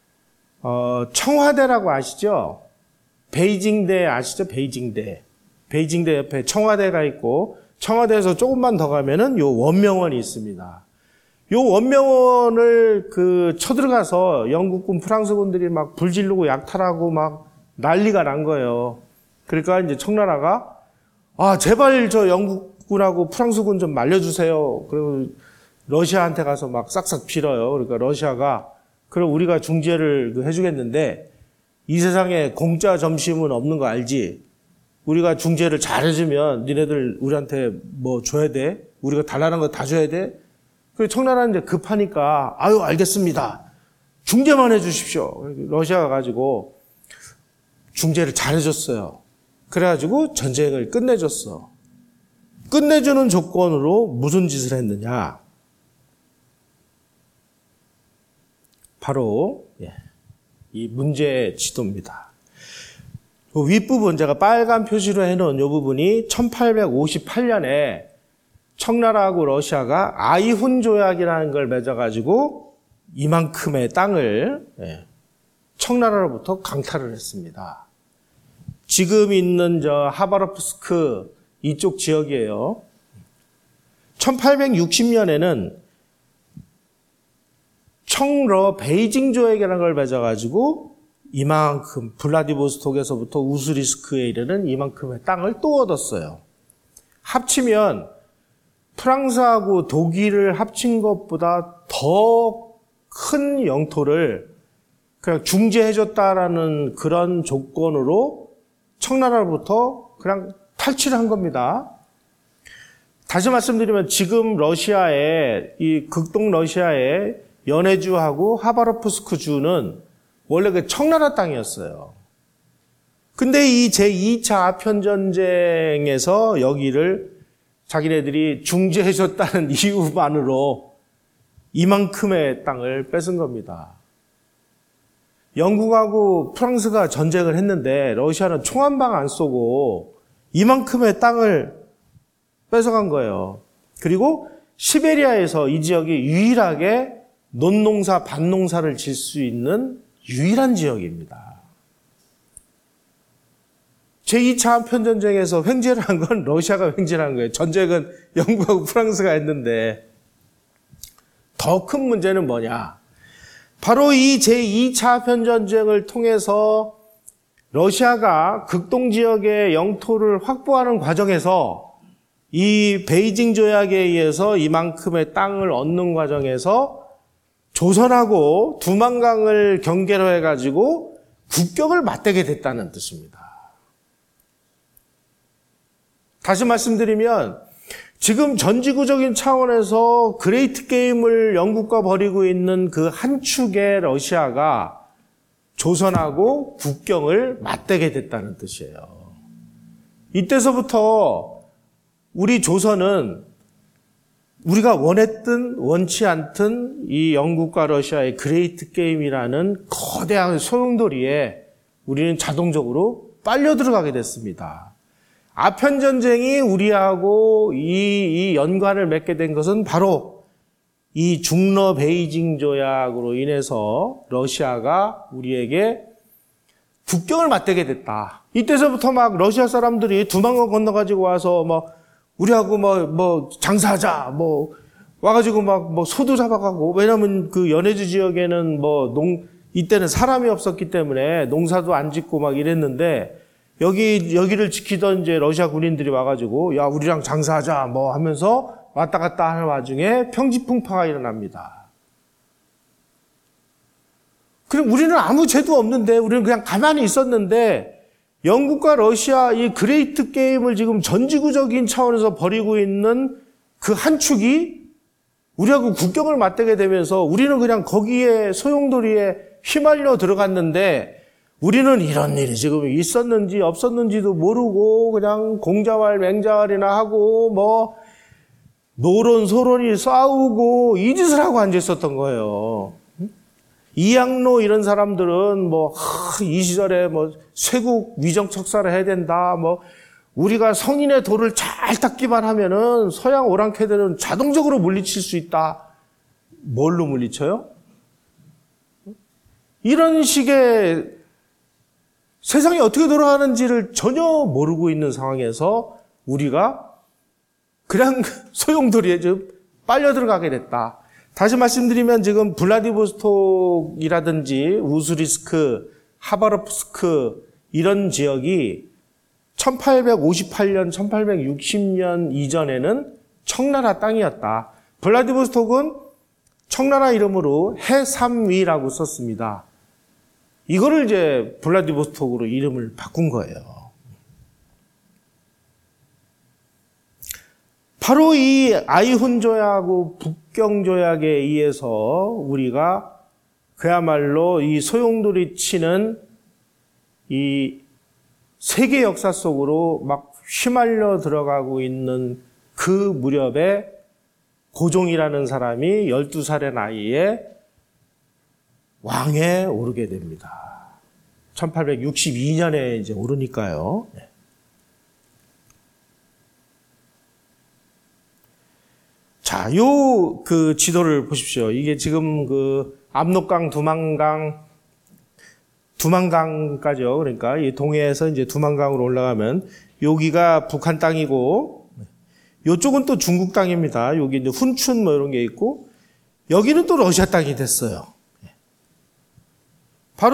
청와대라고 아시죠? 베이징대 아시죠? 베이징대. 베이징대 옆에 청와대가 있고, 청와대에서 조금만 더 가면은 요 원명원이 있습니다. 요 원명원을 쳐들어가서 영국군, 프랑스군들이 막 불지르고 약탈하고 막 난리가 난 거예요. 그러니까 이제 청나라가, 제발 저 영국군하고 프랑스군 좀 말려주세요. 그리고 러시아한테 가서 막 싹싹 빌어요. 그러니까 러시아가, 그럼 우리가 중재를 해주겠는데, 이 세상에 공짜 점심은 없는 거 알지? 우리가 중재를 잘해주면 니네들 우리한테 뭐 줘야 돼? 우리가 달라는 거 다 줘야 돼? 그래서 청나라는 이제 급하니까, 알겠습니다. 중재만 해주십시오. 러시아가 가지고 중재를 잘해줬어요. 그래가지고 전쟁을 끝내줬어. 끝내주는 조건으로 무슨 짓을 했느냐? 바로 이 문제의 지도입니다. 윗부분 제가 빨간 표시로 해놓은 이 부분이 1858년에 청나라하고 러시아가 아이훈 조약이라는 걸 맺어가지고 이만큼의 땅을 청나라로부터 강탈을 했습니다. 지금 있는 하바롭스크 이쪽 지역이에요. 1860년에는 청러 베이징 조약이라는 걸 맺어가지고 이만큼 블라디보스톡에서부터 우스리스크에 이르는 이만큼의 땅을 또 얻었어요. 합치면 프랑스하고 독일을 합친 것보다 더 큰 영토를 그냥 중재해줬다라는 그런 조건으로 청나라로부터 그냥 탈취를 한 겁니다. 다시 말씀드리면 지금 러시아의 이 극동 러시아의 연해주하고 하바롭스크 주는 원래 청나라 땅이었어요. 근데 이 제2차 아편전쟁에서 여기를 자기네들이 중재해줬다는 이유만으로 이만큼의 땅을 뺏은 겁니다. 영국하고 프랑스가 전쟁을 했는데 러시아는 총 한 방 안 쏘고 이만큼의 땅을 뺏어간 거예요. 그리고 시베리아에서 이 지역이 유일하게 논농사, 밭농사를 질 수 있는 유일한 지역입니다. 제2차 아편전쟁에서 횡재를 한 건 러시아가 횡재를 한 거예요. 전쟁은 영국하고 프랑스가 했는데 더 큰 문제는 뭐냐? 바로 이 제2차 아편전쟁을 통해서 러시아가 극동 지역의 영토를 확보하는 과정에서 이 베이징 조약에 의해서 이만큼의 땅을 얻는 과정에서 조선하고 두만강을 경계로 해가지고 국격을 맞대게 됐다는 뜻입니다. 다시 말씀드리면 지금 전지구적인 차원에서 그레이트 게임을 영국과 벌이고 있는 그 한 축의 러시아가 조선하고 국경을 맞대게 됐다는 뜻이에요. 이때서부터 우리 조선은 우리가 원했든 원치 않든 이 영국과 러시아의 그레이트 게임이라는 거대한 소용돌이에 우리는 자동적으로 빨려 들어가게 됐습니다. 아편전쟁이 우리하고 이 연관을 맺게 된 것은 바로 이 중러 베이징 조약으로 인해서 러시아가 우리에게 국경을 맞대게 됐다. 이때서부터 막 러시아 사람들이 두만강 건너가지고 와서 우리하고 장사하자, 와가지고 소도 잡아가고, 왜냐면 그 연해주 지역에는 이때는 사람이 없었기 때문에 농사도 안 짓고 막 이랬는데, 여기를 지키던 이제 러시아 군인들이 와가지고, 야, 우리랑 장사하자, 하면서 왔다 갔다 하는 와중에 평지풍파가 일어납니다. 그럼 우리는 아무 죄도 없는데, 우리는 그냥 가만히 있었는데, 영국과 러시아 이 그레이트 게임을 지금 전지구적인 차원에서 벌이고 있는 그 한 축이 우리하고 국경을 맞대게 되면서 우리는 그냥 거기에 소용돌이에 휘말려 들어갔는데, 우리는 이런 일이 지금 있었는지 없었는지도 모르고 그냥 공자왈 맹자왈이나 하고 뭐 노론 소론이 싸우고 이 짓을 하고 앉아 있었던 거예요. 이양로 이런 사람들은 뭐 이 시절에 뭐 쇄국 위정척사를 해야 된다, 뭐 우리가 성인의 도를 잘 닦기만 하면은 서양 오랑캐들은 자동적으로 물리칠 수 있다. 뭘로 물리쳐요? 이런 식의 세상이 어떻게 돌아가는지를 전혀 모르고 있는 상황에서 우리가 그냥 소용돌이에 좀 빨려 들어가게 됐다. 다시 말씀드리면 지금 블라디보스톡이라든지 우스리스크, 하바롭스크 이런 지역이 1858년, 1860년 이전에는 청나라 땅이었다. 블라디보스톡은 청나라 이름으로 해삼위라고 썼습니다. 이거를 이제 블라디보스톡으로 이름을 바꾼 거예요. 바로 이 아이훈 조약하고 북경 조약에 의해서 우리가 그야말로 이 소용돌이 치는 이 세계 역사 속으로 막 휘말려 들어가고 있는 그 무렵에 고종이라는 사람이 12살의 나이에 왕에 오르게 됩니다. 1862년에 이제 오르니까요. 자, 그 지도를 보십시오. 이게 지금 그 압록강, 두만강까지요. 그러니까 이 동해에서 이제 두만강으로 올라가면 여기가 북한 땅이고, 이쪽은 또 중국 땅입니다. 여기 이제 훈춘 뭐 이런 게 있고, 여기는 또 러시아 땅이 됐어요. 바로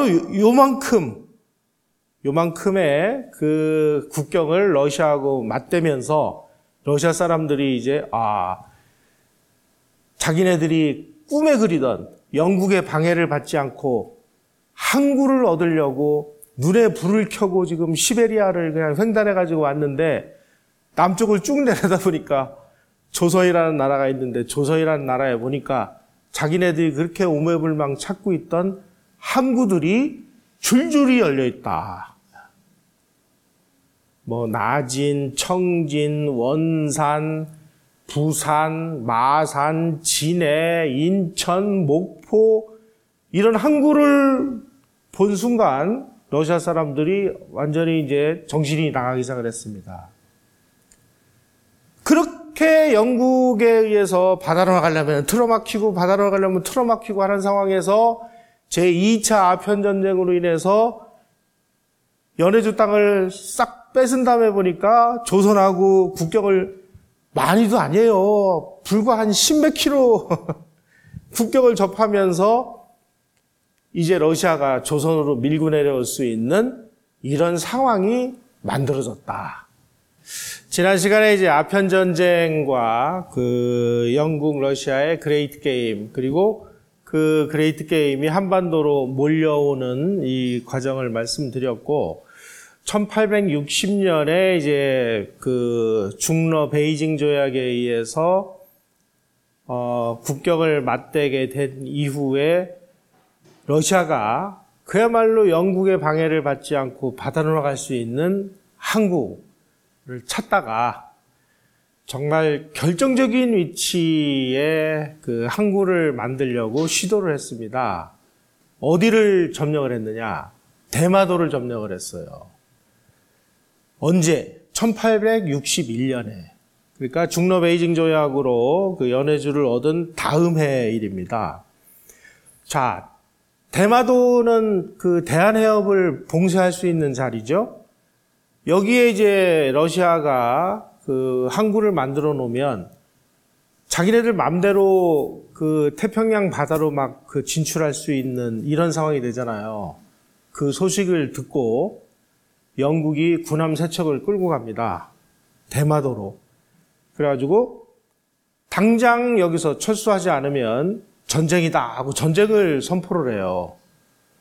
요만큼의 그 국경을 러시아하고 맞대면서 러시아 사람들이 이제 자기네들이 꿈에 그리던 영국의 방해를 받지 않고 항구를 얻으려고 눈에 불을 켜고 지금 시베리아를 그냥 횡단해가지고 왔는데 남쪽을 쭉 내려다 보니까 조선이라는 나라가 있는데 조선이라는 나라에 보니까 자기네들이 그렇게 오매불망 찾고 있던 항구들이 줄줄이 열려있다. 뭐 나진, 청진, 원산, 부산, 마산, 진해, 인천, 목포 이런 항구를 본 순간 러시아 사람들이 완전히 이제 정신이 나가기 시작을 했습니다. 그렇게 영국에 의해서 바다로 나가려면 틀어막히고 바다로 나가려면 틀어막히고 하는 상황에서 제2차 아편전쟁으로 인해서 연해주 땅을 싹 뺏은 다음에 보니까 조선하고 국경을 많이도 아니에요. 불과 한 10몇 킬로 국경을 접하면서 이제 러시아가 조선으로 밀고 내려올 수 있는 이런 상황이 만들어졌다. 지난 시간에 이제 아편전쟁과 그 영국, 러시아의 그레이트 게임, 그리고 그 그레이트 게임이 한반도로 몰려오는 이 과정을 말씀드렸고, 1860년에 이제 그 중러 베이징 조약에 의해서 국경을 맞대게 된 이후에 러시아가 그야말로 영국의 방해를 받지 않고 바다로 나갈 수 있는 항구를 찾다가 정말 결정적인 위치에 그 항구를 만들려고 시도를 했습니다. 어디를 점령을 했느냐? 대마도를 점령을 했어요. 언제? 1861년에. 그러니까 중러 베이징 조약으로 그 연해주를 얻은 다음 해의 일입니다. 자, 대마도는 그 대한해협을 봉쇄할 수 있는 자리죠. 여기에 이제 러시아가 그 항구를 만들어 놓으면 자기네들 맘대로 그 태평양 바다로 막 그 진출할 수 있는 이런 상황이 되잖아요. 그 소식을 듣고 영국이 군함 3척을 끌고 갑니다. 대마도로. 그래가지고 당장 여기서 철수하지 않으면 전쟁이다 하고 전쟁을 선포를 해요.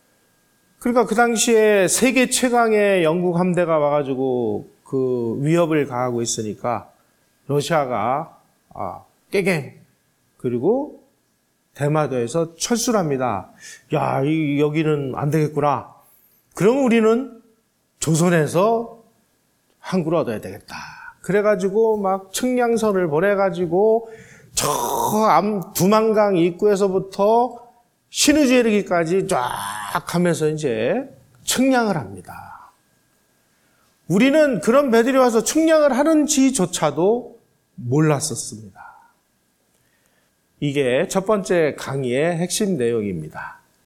그러니까 그 당시에 세계 최강의 영국 함대가 와가지고 그 위협을 가하고 있으니까 러시아가 깨갱 그리고 대마도에서 철수를 합니다. 야, 여기는 안 되겠구나. 그럼 우리는 조선에서 항구를 얻어야 되겠다. 그래가지고 막 측량선을 보내가지고 저 두만강 입구에서부터 신의주에 이르기까지 쫙 하면서 이제 측량을 합니다. 우리는 그런 배들이 와서 측량을 하는지조차도 몰랐었습니다. 이게 첫 번째 강의의 핵심 내용입니다.